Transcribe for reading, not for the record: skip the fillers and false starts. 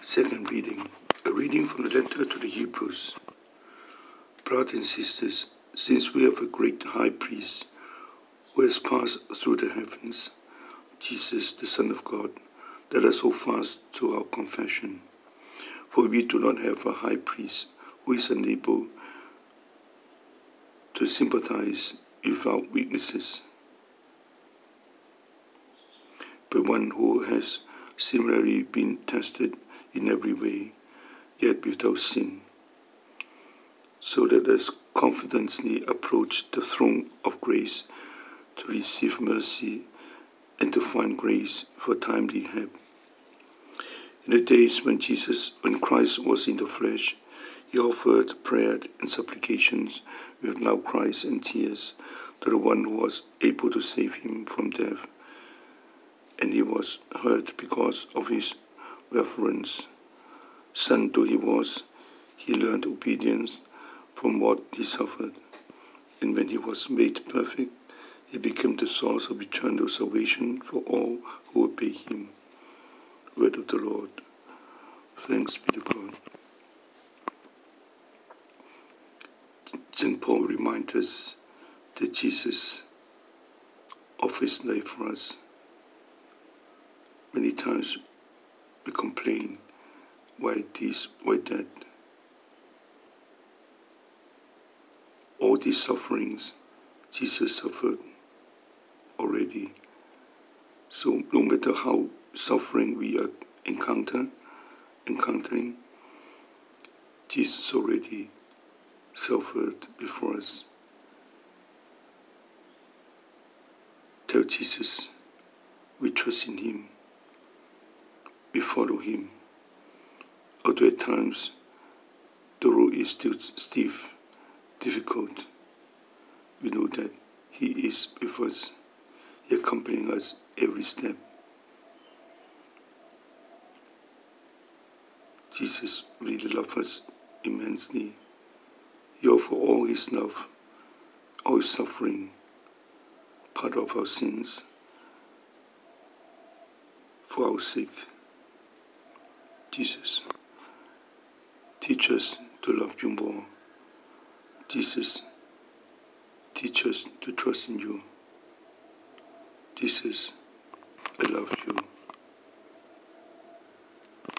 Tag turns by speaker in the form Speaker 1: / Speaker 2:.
Speaker 1: Second reading, a reading from the letter to the Hebrews. Brothers and sisters, since we have a great high priest who has passed through the heavens, Jesus, the Son of God, let us hold fast to our confession. For we do not have a high priest who is unable to sympathize with our weaknesses, but one who has similarly been tested in every way, yet without sin. So let us confidently approach the throne of grace to receive mercy and to find grace for timely help. In the days when Christ was in the flesh, he offered prayer and supplications with loud cries and tears to the one who was able to save him from death. And he was heard because of his reverence. Son though he was, he learned obedience from what he suffered. And when he was made perfect, he became the source of eternal salvation for all who obey him. Word of the Lord. Thanks be to God. St. Paul reminds us that Jesus offers his life for us. Many times we complain, why this, why that? All these sufferings Jesus suffered already. So no matter how suffering we are encountering, Jesus already suffered before us. Tell Jesus we trust in him, we follow him. Although at times the road is still stiff, difficult, we know that he is with us, he accompanying us every step. Jesus really loves us immensely. He offers all his love, all his suffering, part of our sins, for our sake. Jesus, teach us to love you more. Jesus, teach us to trust in you. Jesus, I love you.